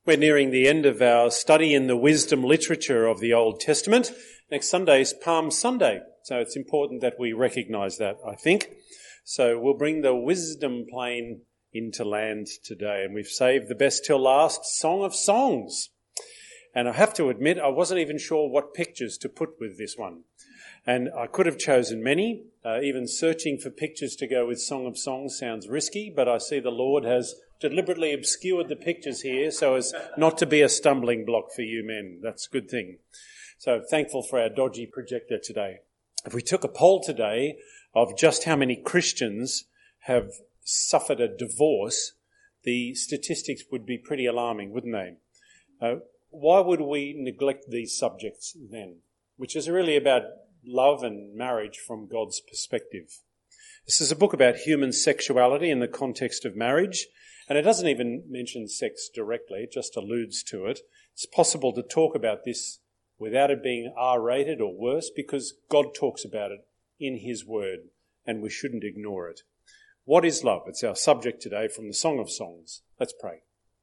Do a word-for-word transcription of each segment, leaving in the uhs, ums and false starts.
We're nearing the end of our study in the wisdom literature of the Old Testament. Next Sunday is Palm Sunday, so it's important that we recognise that, I think. So we'll bring the wisdom plane into land today, and we've saved the best till last, Song of Songs. And I have to admit, I wasn't even sure what pictures to put with this one. And I could have chosen many. Uh, even searching for pictures to go with Song of Songs sounds risky, but I see the Lord has deliberately obscured the pictures here so as not to be a stumbling block for you men. That's a good thing. So thankful for our dodgy projector today. If we took a poll today of just how many Christians have suffered a divorce, the statistics would be pretty alarming, wouldn't they? Uh, why would we neglect these subjects then? Which is really about love and marriage from God's perspective. This is a book about human sexuality in the context of marriage, and it doesn't even mention sex directly, it just alludes to it. It's possible to talk about this without it being R-rated or worse, because God talks about it in his word, and we shouldn't ignore it. What is love? It's our subject today from the Song of Songs. Let's pray.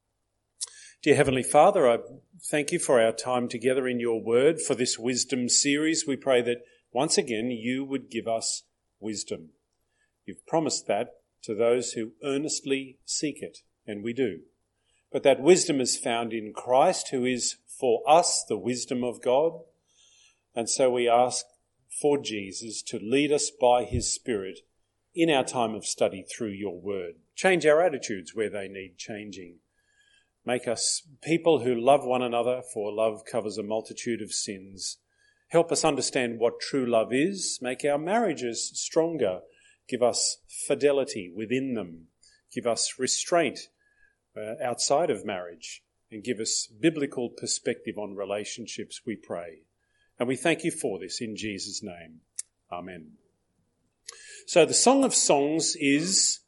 Dear Heavenly Father, I thank you for our time together in your word, for this wisdom series. We pray that once again you would give us wisdom. You've promised that to those who earnestly seek it, and we do. But that wisdom is found in Christ, who is for us the wisdom of God. And so we ask for Jesus to lead us by his Spirit in our time of study through your word. Change our attitudes where they need changing. Make us people who love one another, for love covers a multitude of sins. Help us understand what true love is. Make our marriages stronger. Give us fidelity within them. Give us restraint uh, outside of marriage. And give us biblical perspective on relationships, we pray. And we thank you for this in Jesus' name. Amen. So the Song of Songs is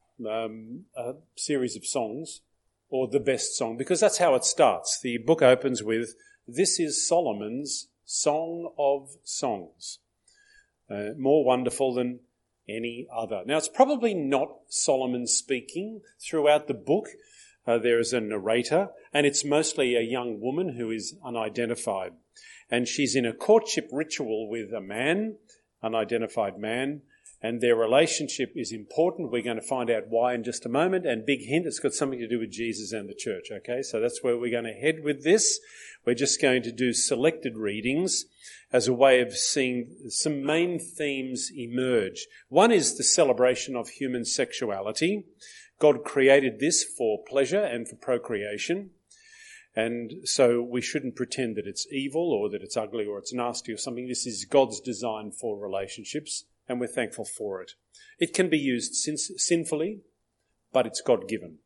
um, a series of songs, or the best song, because that's how it starts. The book opens with, "This is Solomon's Song of Songs," uh, more wonderful than any other. Now, it's probably not Solomon speaking throughout the book. Uh, there is a narrator, and it's mostly a young woman who is unidentified. And she's in a courtship ritual with a man, unidentified man, and their relationship is important. We're going to find out why in just a moment. And big hint, it's got something to do with Jesus and the church, okay? So that's where we're going to head with this. We're just going to do selected readings as a way of seeing some main themes emerge. One is the celebration of human sexuality. God created this for pleasure and for procreation. And so we shouldn't pretend that it's evil or that it's ugly or it's nasty or something. This is God's design for relationships, and we're thankful for it. It can be used sin- sinfully, but it's God-given.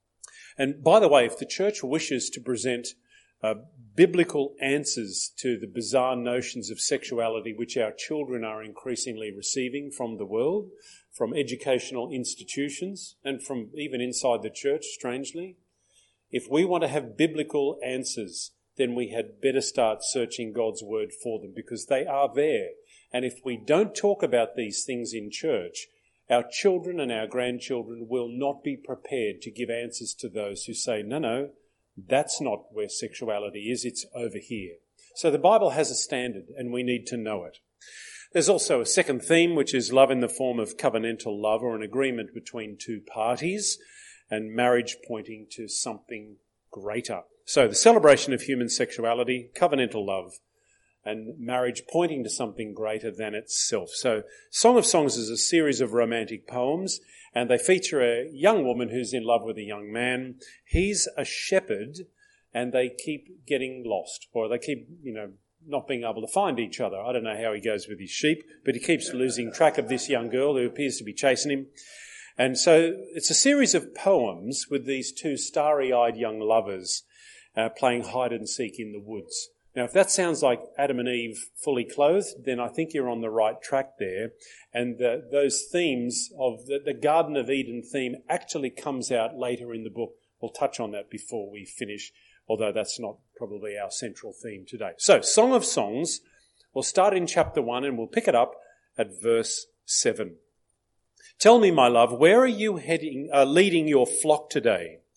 And by the way, if the church wishes to present uh, biblical answers to the bizarre notions of sexuality which our children are increasingly receiving from the world, from educational institutions, and from even inside the church, strangely, if we want to have biblical answers, then we had better start searching God's word for them, because they are there. And if we don't talk about these things in church, our children and our grandchildren will not be prepared to give answers to those who say, no, no, that's not where sexuality is, it's over here. So the Bible has a standard, and we need to know it. There's also a second theme, which is love in the form of covenantal love, or an agreement between two parties, and marriage pointing to something greater. So the celebration of human sexuality, covenantal love, and marriage pointing to something greater than itself. So Song of Songs is a series of romantic poems, and they feature a young woman who's in love with a young man. He's a shepherd, and they keep getting lost, or they keep, you know, not being able to find each other. I don't know how he goes with his sheep, but he keeps losing track of this young girl who appears to be chasing him. And so it's a series of poems with these two starry-eyed young lovers uh, playing hide and seek in the woods. Now, if that sounds like Adam and Eve fully clothed, then I think you're on the right track there. And the, those themes of the, the Garden of Eden theme actually comes out later in the book. We'll touch on that before we finish, although that's not probably our central theme today. So, Song of Songs, we'll start in chapter one and we'll pick it up at verse seven. Tell me, my love, where are you heading, uh, leading your flock today?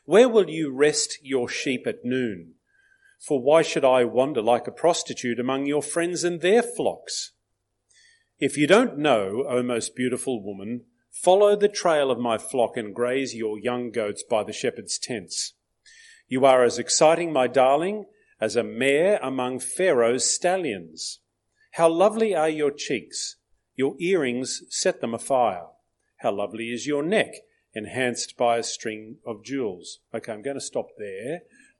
Where will you rest your sheep at noon? For why should I wander like a prostitute among your friends and their flocks? If you don't know, O most beautiful woman, follow the trail of my flock and graze your young goats by the shepherd's tents. You are as exciting, my darling, as a mare among Pharaoh's stallions. How lovely are your cheeks! Your earrings set them afire. How lovely is your neck, enhanced by a string of jewels. Okay, I'm going to stop there.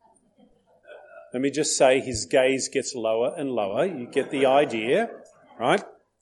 Let me just say his gaze gets lower and lower. You get the idea, right?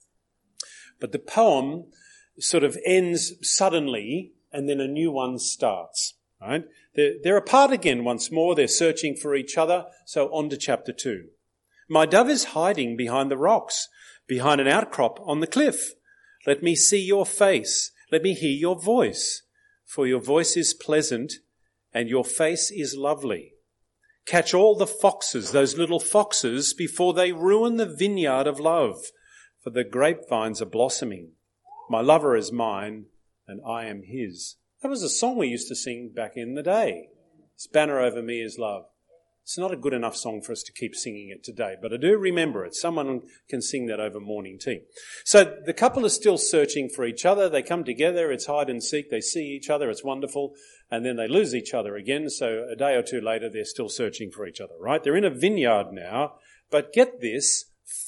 But the poem sort of ends suddenly and then a new one starts, right? They're, they're apart again once more. They're searching for each other. So on to chapter two. My dove is hiding behind the rocks, behind an outcrop on the cliff. Let me see your face. Let me hear your voice. For your voice is pleasant and your face is lovely. Catch all the foxes, those little foxes, before they ruin the vineyard of love. For the grapevines are blossoming. My lover is mine and I am his. That was a song we used to sing back in the day. This banner over me is love. It's not a good enough song for us to keep singing it today, but I do remember it. Someone can sing that over morning tea. So the couple are still searching for each other. They come together. It's hide and seek. They see each other. It's wonderful. And then they lose each other again. So a day or two later, they're still searching for each other, right? They're in a vineyard now. But get this,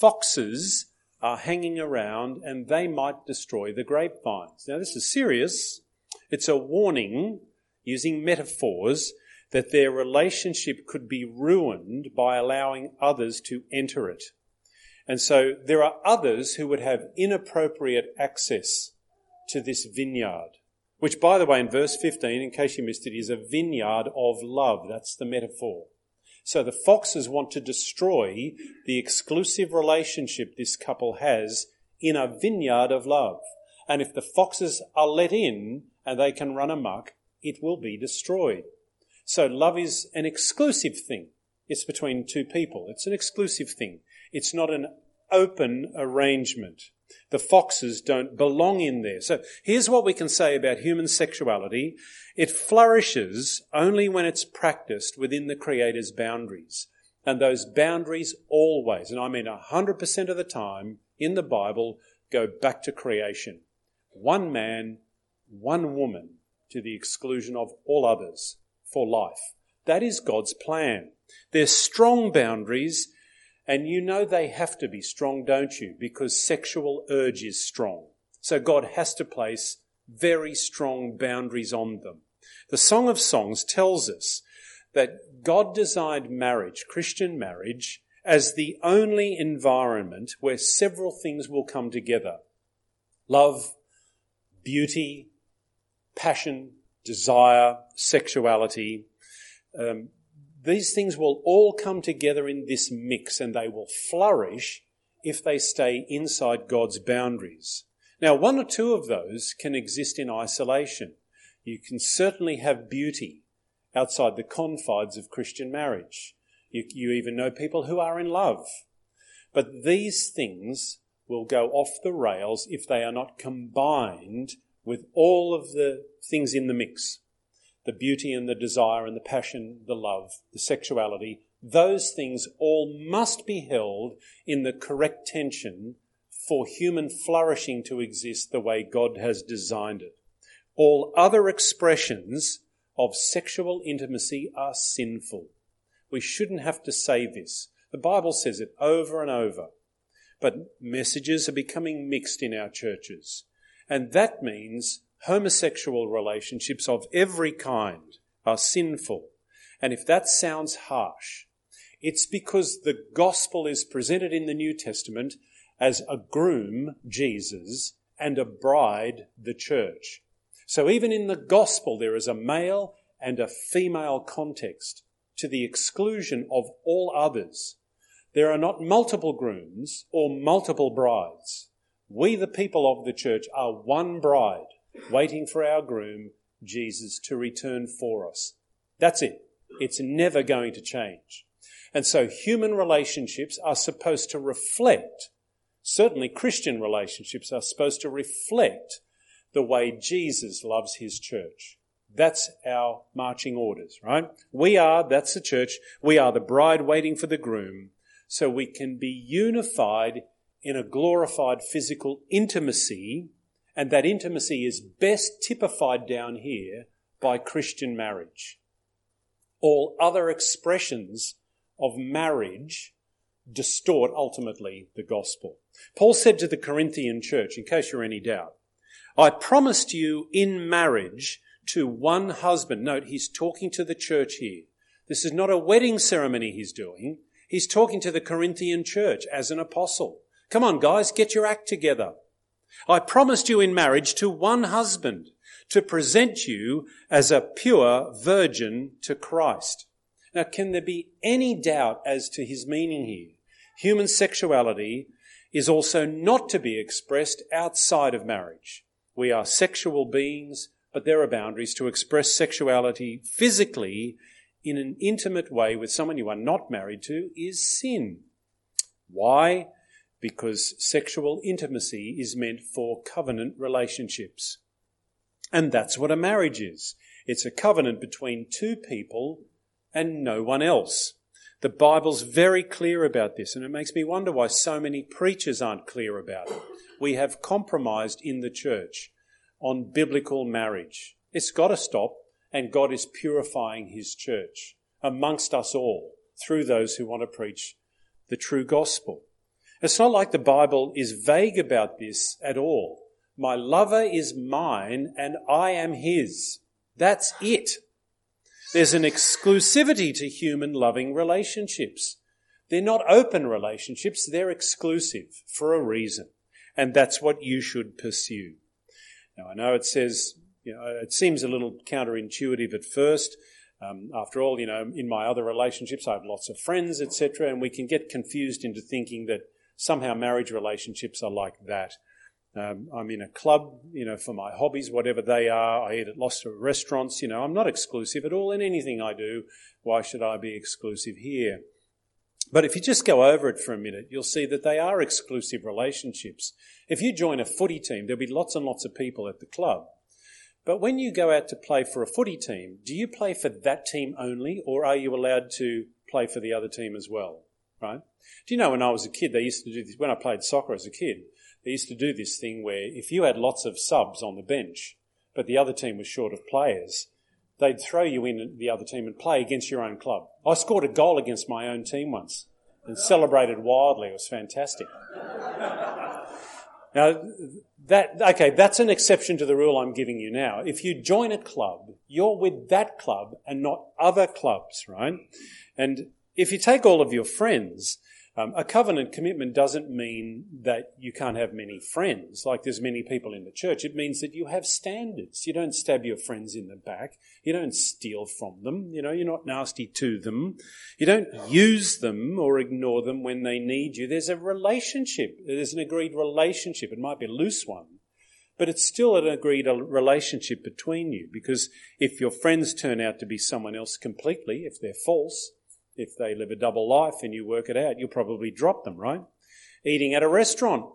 foxes are hanging around and they might destroy the grapevines. Now, this is serious. It's a warning, using metaphors, that their relationship could be ruined by allowing others to enter it. And so there are others who would have inappropriate access to this vineyard, which, by the way, in verse fifteen, in case you missed it, is a vineyard of love. That's the metaphor. So the foxes want to destroy the exclusive relationship this couple has in a vineyard of love. And if the foxes are let in and they can run amok, it will be destroyed. So love is an exclusive thing. It's between two people. It's an exclusive thing. It's not an open arrangement. The foxes don't belong in there. So here's what we can say about human sexuality. It flourishes only when it's practiced within the Creator's boundaries. And those boundaries always, and I mean one hundred percent of the time in the Bible, go back to creation. One man, one woman, to the exclusion of all others. For life. That is God's plan. There's strong boundaries, and you know they have to be strong, don't you? Because sexual urge is strong. So God has to place very strong boundaries on them. The Song of Songs tells us that God designed marriage, Christian marriage, as the only environment where several things will come together. Love, beauty, passion, desire, sexuality. Um, these things will all come together in this mix and they will flourish if they stay inside God's boundaries. Now, one or two of those can exist in isolation. You can certainly have beauty outside the confines of Christian marriage. You, you even know people who are in love. But these things will go off the rails if they are not combined with all of the things in the mix. The beauty and the desire and the passion, the love, the sexuality, those things all must be held in the correct tension for human flourishing to exist the way God has designed it. All other expressions of sexual intimacy are sinful. We shouldn't have to say this. The Bible says it over and over. But messages are becoming mixed in our churches. And that means homosexual relationships of every kind are sinful. And if that sounds harsh, it's because the gospel is presented in the New Testament as a groom, Jesus, and a bride, the church. So even in the gospel, there is a male and a female context to the exclusion of all others. There are not multiple grooms or multiple brides. We, the people of the church, are one bride waiting for our groom, Jesus, to return for us. That's it. It's never going to change. And so human relationships are supposed to reflect, certainly Christian relationships are supposed to reflect the way Jesus loves his church. That's our marching orders, right? We are, that's the church, we are the bride waiting for the groom, so we can be unified in a glorified physical intimacy, and that intimacy is best typified down here by Christian marriage. All other expressions of marriage distort ultimately the gospel. Paul said to the Corinthian church, in case you're any doubt, I promised you in marriage to one husband. Note, he's talking to the church here. This is not a wedding ceremony he's doing. He's talking to the Corinthian church as an apostle. Come on, guys, get your act together. I promised you in marriage to one husband to present you as a pure virgin to Christ. Now, can there be any doubt as to his meaning here? Human sexuality is also not to be expressed outside of marriage. We are sexual beings, but there are boundaries. To express sexuality physically in an intimate way with someone you are not married to is sin. Why? Because sexual intimacy is meant for covenant relationships. And that's what a marriage is. It's a covenant between two people and no one else. The Bible's very clear about this, and it makes me wonder why so many preachers aren't clear about it. We have compromised in the church on biblical marriage. It's got to stop, and God is purifying his church amongst us all through those who want to preach the true gospel. It's not like the Bible is vague about this at all. My lover is mine and I am his. That's it. There's an exclusivity to human loving relationships. They're not open relationships, they're exclusive for a reason. And that's what you should pursue. Now, I know it says, you know, it seems a little counterintuitive at first. Um, after all, you know, in my other relationships, I have lots of friends, et cetera, and we can get confused into thinking that somehow marriage relationships are like that. Um, I'm in a club, you know, for my hobbies, whatever they are. I eat at lots of restaurants, you know. I'm not exclusive at all in anything I do. Why should I be exclusive here? But if you just go over it for a minute, you'll see that they are exclusive relationships. If you join a footy team, there'll be lots and lots of people at the club. But when you go out to play for a footy team, do you play for that team only, or are you allowed to play for the other team as well, right? Do you know when I was a kid, they used to do this, when I played soccer as a kid, they used to do this thing where if you had lots of subs on the bench, but the other team was short of players, they'd throw you in the other team and play against your own club. I scored a goal against my own team once and celebrated wildly. It was fantastic. Now, that okay, that's an exception to the rule I'm giving you now. If you join a club, you're with that club and not other clubs, right? And if you take all of your friends, um, a covenant commitment doesn't mean that you can't have many friends, like there's many people in the church. It means that you have standards. You don't stab your friends in the back. You don't steal from them. You know, you're not nasty to them. You don't use them or ignore them when they need you. There's a relationship. There's an agreed relationship. It might be a loose one, but it's still an agreed relationship between you, because if your friends turn out to be someone else completely, if they're false, if they live a double life and you work it out, you'll probably drop them, right? Eating at a restaurant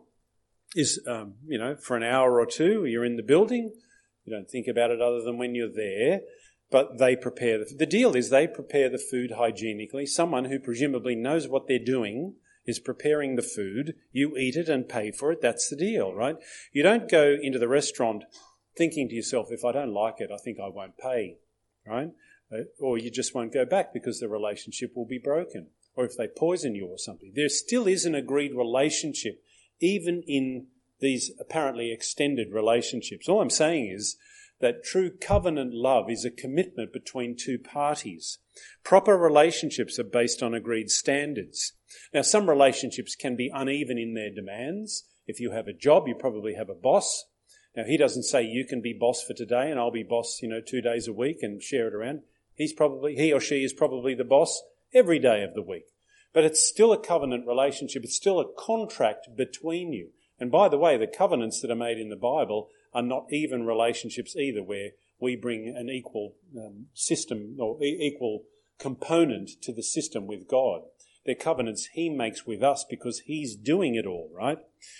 is, um, you know, for an hour or two, you're in the building. You don't think about it other than when you're there. But they prepare, the, the deal is they prepare the food hygienically. Someone who presumably knows what they're doing is preparing the food. You eat it and pay for it. That's the deal, right? You don't go into the restaurant thinking to yourself, if I don't like it, I think I won't pay, right? Or you just won't go back because the relationship will be broken. Or if they poison you or something. There still is an agreed relationship, even in these apparently extended relationships. All I'm saying is that true covenant love is a commitment between two parties. Proper relationships are based on agreed standards. Now, some relationships can be uneven in their demands. If you have a job, you probably have a boss. Now, he doesn't say you can be boss for today and I'll be boss, you know, two days a week and share it around. He's probably, he or she is probably the boss every day of the week. But it's still a covenant relationship. It's still a contract between you. And by the way, the covenants that are made in the Bible are not even relationships either, where we bring an equal um, system or e- equal component to the system with God. They're covenants he makes with us because he's doing it all, right?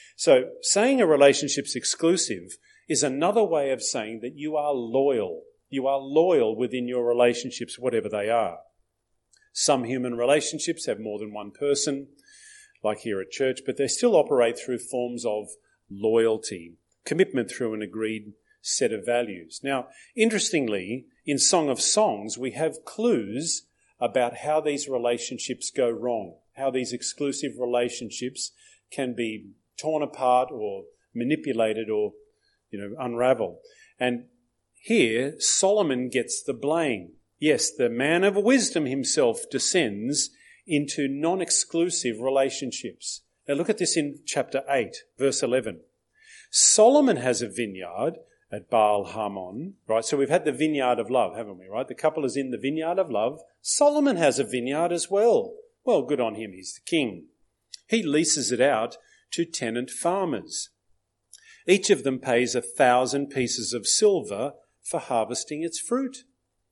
So saying a relationship's exclusive is another way of saying that you are loyal You are loyal within your relationships, whatever they are. Some human relationships have more than one person, like here at church, but they still operate through forms of loyalty, commitment through an agreed set of values. Now, interestingly, in Song of Songs, we have clues about how these relationships go wrong, how these exclusive relationships can be torn apart or manipulated or, you know, unravel. And here, Solomon gets the blame. Yes, the man of wisdom himself descends into non-exclusive relationships. Now look at this in chapter eight, verse eleven. Solomon has a vineyard at Baal Hamon, right? So we've had the vineyard of love, haven't we, right? The couple is in the vineyard of love. Solomon has a vineyard as well. Well, good on him, he's the king. He leases it out to tenant farmers. Each of them pays a thousand pieces of silver for harvesting its fruit.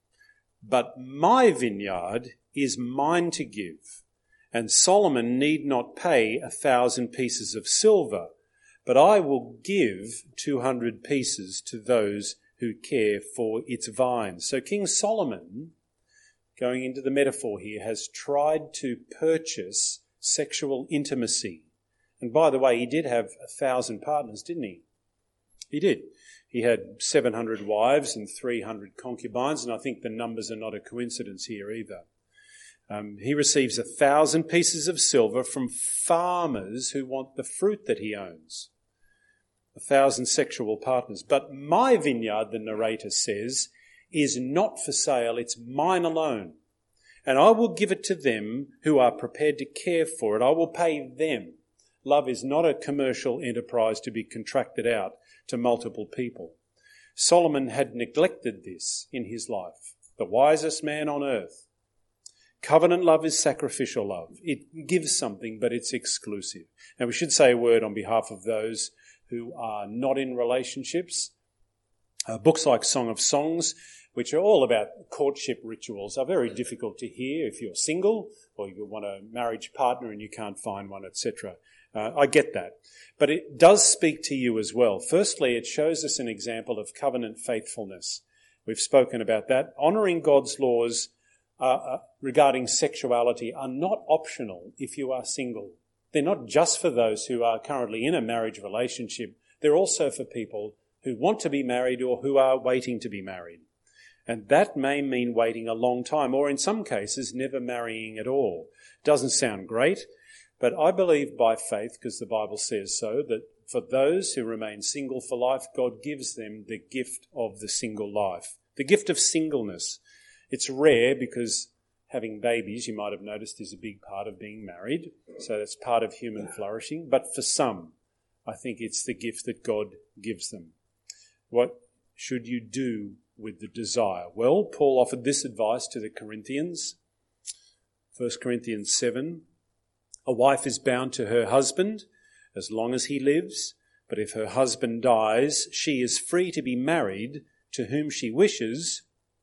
But my vineyard is mine to give, and Solomon need not pay a thousand pieces of silver, but I will give two hundred pieces to those who care for its vines. So King Solomon, going into the metaphor here, has tried to purchase sexual intimacy. And by the way, he did have a thousand partners, didn't he? He did. He had seven hundred wives and three hundred concubines, and I think the numbers are not a coincidence here either. Um, he receives a thousand pieces of silver from farmers who want the fruit that he owns. A thousand sexual partners. But my vineyard, the narrator says, is not for sale. It's mine alone. And I will give it to them who are prepared to care for it. I will pay them. Love is not a commercial enterprise to be contracted out to multiple people. Solomon had neglected this in his life. The wisest man on earth. Covenant love is sacrificial love. It gives something, but it's exclusive. Now, we should say a word on behalf of those who are not in relationships. Uh, books like Song of Songs, which are all about courtship rituals, are very difficult to hear if you're single or you want a marriage partner and you can't find one, et cetera. Uh, I get that. But it does speak to you as well. Firstly, it shows us an example of covenant faithfulness. We've spoken about that. Honouring God's laws uh, uh, regarding sexuality are not optional if you are single. They're not just for those who are currently in a marriage relationship. They're also for people who want to be married or who are waiting to be married. And that may mean waiting a long time, or in some cases, never marrying at all. Doesn't sound great, but I believe by faith, because the Bible says so, that for those who remain single for life, God gives them the gift of the single life, the gift of singleness. It's rare because having babies, you might have noticed, is a big part of being married. So that's part of human flourishing. But for some, I think it's the gift that God gives them. What should you do with the desire? Well, Paul offered this advice to the Corinthians. First Corinthians seven. A wife is bound to her husband as long as he lives, but if her husband dies, she is free to be married to whom she wishes,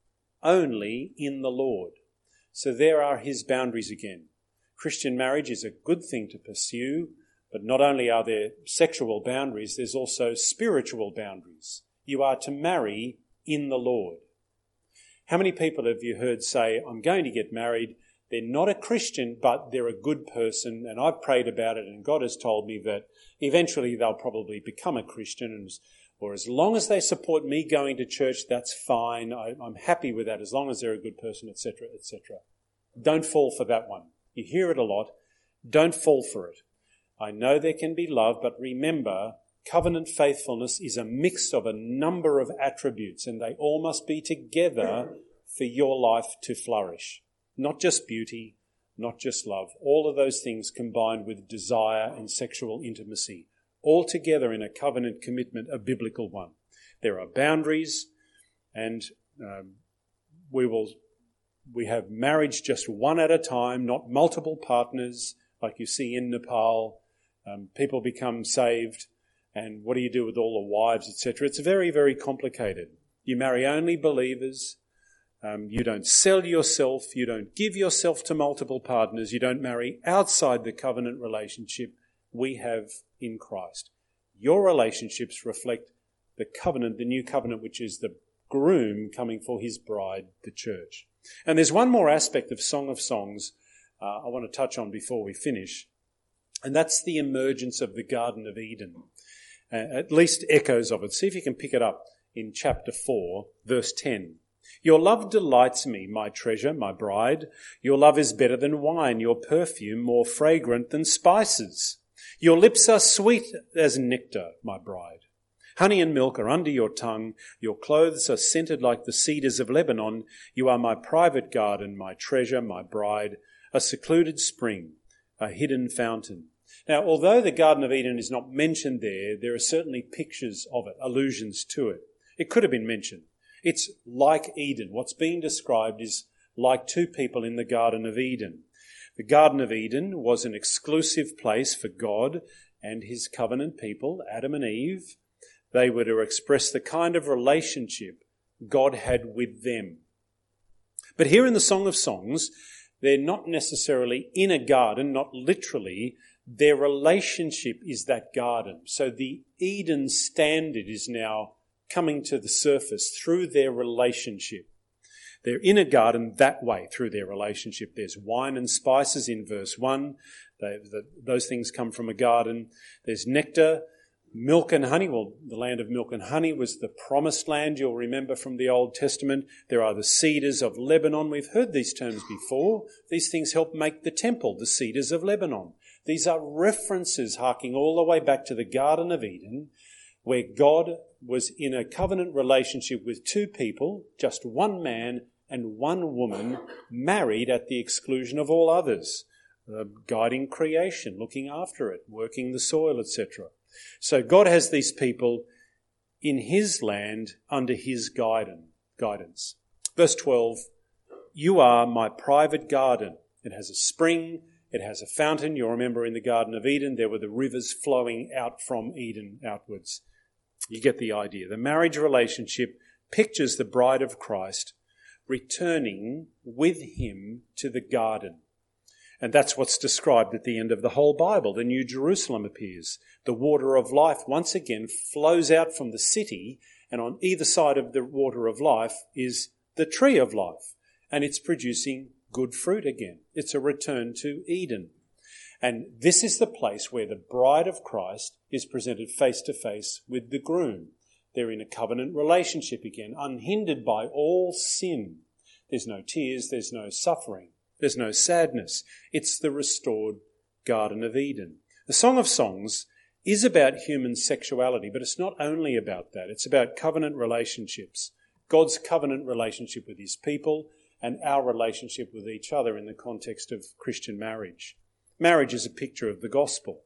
only in the Lord. So there are his boundaries again. Christian marriage is a good thing to pursue, but not only are there sexual boundaries, there's also spiritual boundaries. You are to marry in the Lord. How many people have you heard say, I'm going to get married, they're not a Christian, but they're a good person, and I've prayed about it, and God has told me that eventually they'll probably become a Christian, and, or as long as they support me going to church, that's fine. I, I'm happy with that, as long as they're a good person, et cetera, et cetera. Don't fall for that one. You hear it a lot. Don't fall for it. I know there can be love, but remember, covenant faithfulness is a mix of a number of attributes, and they all must be together for your life to flourish. Not just beauty, not just love. All of those things combined with desire and sexual intimacy, all together in a covenant commitment, a biblical one. There are boundaries, and um, we will we have marriage just one at a time, not multiple partners, like you see in Nepal. Um, people become saved, and what do you do with all the wives, et cetera? It's very, very complicated. You marry only believers. Um, you don't sell yourself. You don't give yourself to multiple partners. You don't marry outside the covenant relationship we have in Christ. Your relationships reflect the covenant, the new covenant, which is the groom coming for his bride, the church. And there's one more aspect of Song of Songs uh, I want to touch on before we finish, and that's the emergence of the Garden of Eden, uh, at least echoes of it. See if you can pick it up in chapter four, verse ten. Your love delights me, my treasure, my bride. Your love is better than wine, your perfume more fragrant than spices. Your lips are sweet as nectar, my bride. Honey and milk are under your tongue. Your clothes are scented like the cedars of Lebanon. You are my private garden, my treasure, my bride, a secluded spring, a hidden fountain. Now, although the Garden of Eden is not mentioned there, there are certainly pictures of it, allusions to it. It could have been mentioned. It's like Eden. What's being described is like two people in the Garden of Eden. The Garden of Eden was an exclusive place for God and his covenant people, Adam and Eve. They were to express the kind of relationship God had with them. But here in the Song of Songs, they're not necessarily in a garden, not literally. Their relationship is that garden. So the Eden standard is now coming to the surface through their relationship. They're in a garden that way through their relationship. There's wine and spices in verse one. They, the, those things come from a garden. There's nectar, milk and honey. Well, the land of milk and honey was the promised land, you'll remember from the Old Testament. There are the cedars of Lebanon. We've heard these terms before. These things help make the temple, the cedars of Lebanon. These are references harking all the way back to the Garden of Eden, where God was in a covenant relationship with two people, just one man and one woman, married at the exclusion of all others, uh, guiding creation, looking after it, working the soil, et cetera. So God has these people in his land under his guidance. Verse twelve, you are my private garden. It has a spring, it has a fountain. You'll remember in the Garden of Eden, there were the rivers flowing out from Eden outwards. You get the idea. The marriage relationship pictures the bride of Christ returning with him to the garden. And that's what's described at the end of the whole Bible. The New Jerusalem appears. The water of life once again flows out from the city, and on either side of the water of life is the tree of life. And it's producing good fruit again. It's a return to Eden. And this is the place where the bride of Christ is presented face to face with the groom. They're in a covenant relationship again, unhindered by all sin. There's no tears, there's no suffering, there's no sadness. It's the restored Garden of Eden. The Song of Songs is about human sexuality, but it's not only about that. It's about covenant relationships, God's covenant relationship with his people and our relationship with each other in the context of Christian marriage. Marriage is a picture of the gospel.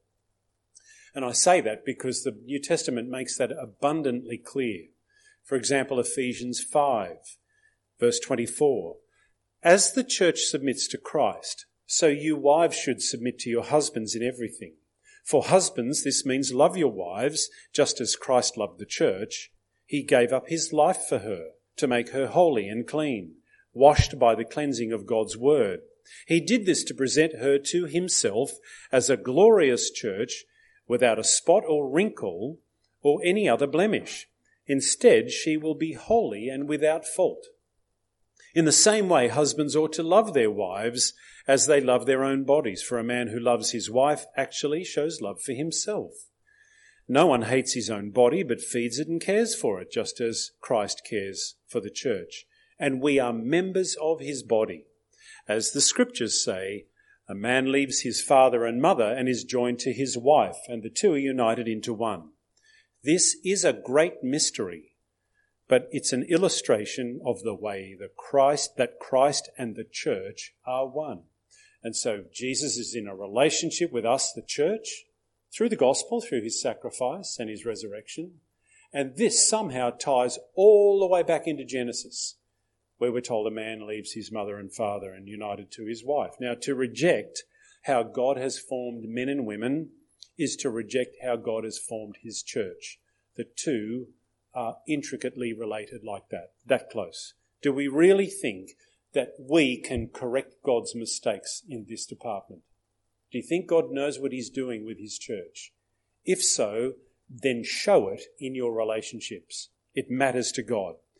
And I say that because the New Testament makes that abundantly clear. For example, Ephesians five, verse twenty-four. As the church submits to Christ, so you wives should submit to your husbands in everything. For husbands, this means love your wives, just as Christ loved the church. He gave up his life for her, to make her holy and clean, washed by the cleansing of God's word. He did this to present her to himself as a glorious church, without a spot or wrinkle or any other blemish. Instead, she will be holy and without fault. In the same way, husbands ought to love their wives as they love their own bodies, for a man who loves his wife actually shows love for himself. No one hates his own body, but feeds it and cares for it, just as Christ cares for the church. And we are members of his body. As the scriptures say, a man leaves his father and mother and is joined to his wife, and the two are united into one. This is a great mystery, but it's an illustration of the way that Christ, that Christ and the church are one. And so Jesus is in a relationship with us, the church, through the gospel, through his sacrifice and his resurrection. And this somehow ties all the way back into Genesis, where we're told a man leaves his mother and father and united to his wife. Now, to reject how God has formed men and women is to reject how God has formed his church. The two are intricately related like that, that close. Do we really think that we can correct God's mistakes in this department? Do you think God knows what he's doing with his church? If so, then show it in your relationships. It matters to God.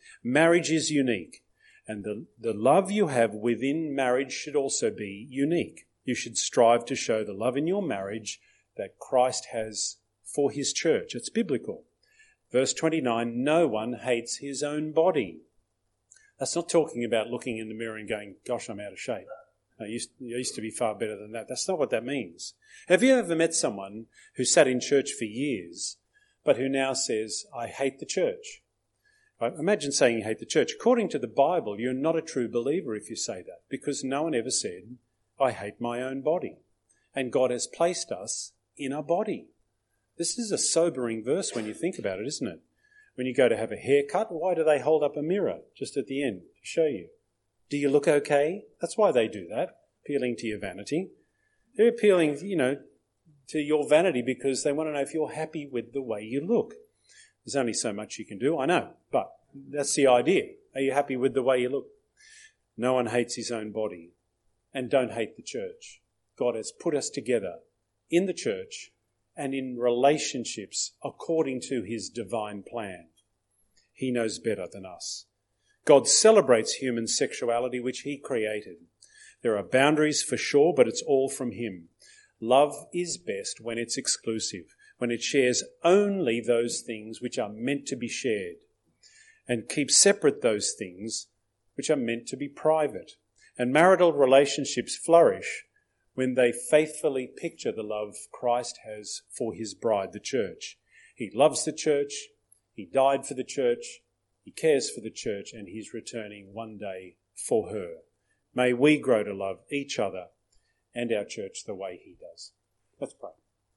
Marriage is unique, and the, the love you have within marriage should also be unique. You should strive to show the love in your marriage that Christ has for his church. It's biblical. Verse twenty-nine, no one hates his own body. That's not talking about looking in the mirror and going, gosh, I'm out of shape. I used, I used to be far better than that. That's not what that means. Have you ever met someone who sat in church for years, but who now says, I hate the church? Right? Imagine saying you hate the church. According to the Bible, you're not a true believer if you say that, because no one ever said, I hate my own body. And God has placed us in a body. This is a sobering verse when you think about it, isn't it? When you go to have a haircut, why do they hold up a mirror just at the end to show you? Do you look okay? That's why they do that, appealing to your vanity. They're appealing, you know, to your vanity because they want to know if you're happy with the way you look. There's only so much you can do, I know, but that's the idea. Are you happy with the way you look? No one hates his own body, and don't hate the church. God has put us together in the church and in relationships according to his divine plan. He knows better than us. God celebrates human sexuality, which he created. There are boundaries for sure, but it's all from him. Love is best when it's exclusive, when it shares only those things which are meant to be shared, and keeps separate those things which are meant to be private. And marital relationships flourish when they faithfully picture the love Christ has for his bride, the church. He loves the church, he died for the church, he cares for the church, and he's returning one day for her. May we grow to love each other and our church the way he does. Let's pray.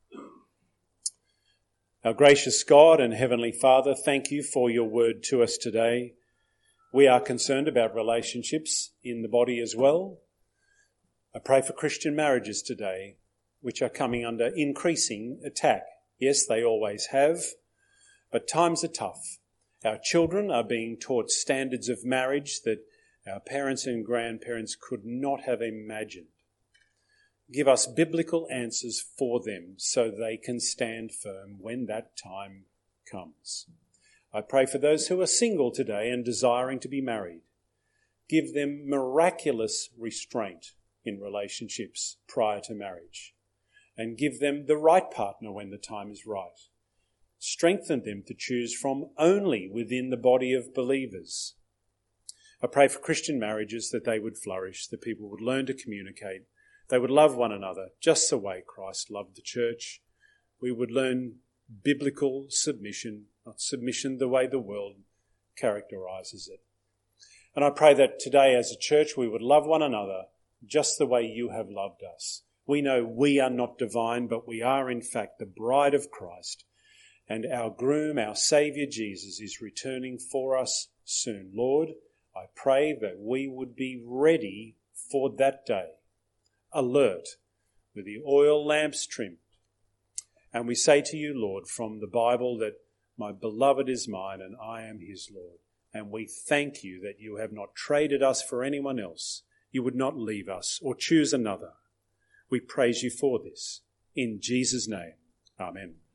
Our gracious God and Heavenly Father, thank you for your word to us today. We are concerned about relationships in the body as well. I pray for Christian marriages today, which are coming under increasing attack. Yes, they always have, but times are tough. Our children are being taught standards of marriage that our parents and grandparents could not have imagined. Give us biblical answers for them so they can stand firm when that time comes. I pray for those who are single today and desiring to be married. Give them miraculous restraint in relationships prior to marriage, and give them the right partner when the time is right. Strengthen them to choose from only within the body of believers. I pray for Christian marriages that they would flourish, that people would learn to communicate, they would love one another just the way Christ loved the church. We would learn biblical submission, not submission the way the world characterizes it. And I pray that today as a church we would love one another just the way you have loved us. We know we are not divine, but we are in fact the bride of Christ. And our groom, our Saviour Jesus, is returning for us soon. Lord, I pray that we would be ready for that day, alert, with the oil lamps trimmed. And we say to you, Lord, from the Bible that my beloved is mine and I am his, Lord. And we thank you that you have not traded us for anyone else. You would not leave us or choose another. We praise you for this. In Jesus' name, amen.